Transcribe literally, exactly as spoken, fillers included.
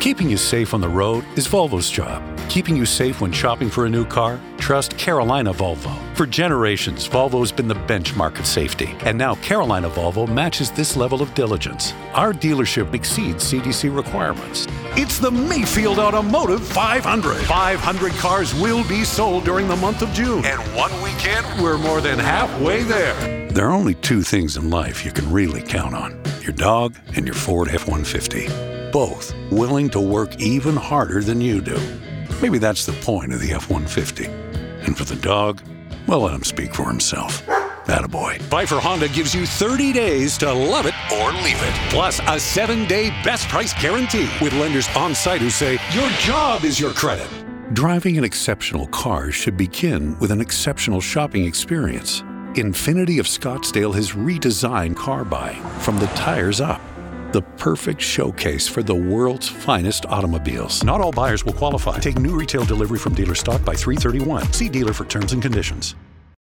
Keeping you safe on the road is Volvo's job. Keeping you safe when shopping for a new car? Trust Carolina Volvo. For generations, Volvo's been the benchmark of safety. And now Carolina Volvo matches this level of diligence. Our dealership exceeds C D C requirements. It's the Mayfield Automotive five hundred. five hundred cars will be sold during the month of June. And one weekend, we're more than halfway there. There are only two things in life you can really count on. Your dog and your Ford F one fifty. Both willing to work even harder than you do. Maybe that's the point of the F one fifty. And for the dog, well, let him speak for himself. Attaboy. Pfeiffer Honda gives you thirty days to love it or leave it. Plus a seven-day best price guarantee with lenders on site who say, your job is your credit. Driving an exceptional car should begin with an exceptional shopping experience. Infiniti of Scottsdale has redesigned car buying from the tires up. The perfect showcase for the world's finest automobiles. Not all buyers will qualify. Take new retail delivery from dealer stock by three thirty-one. See dealer for terms and conditions.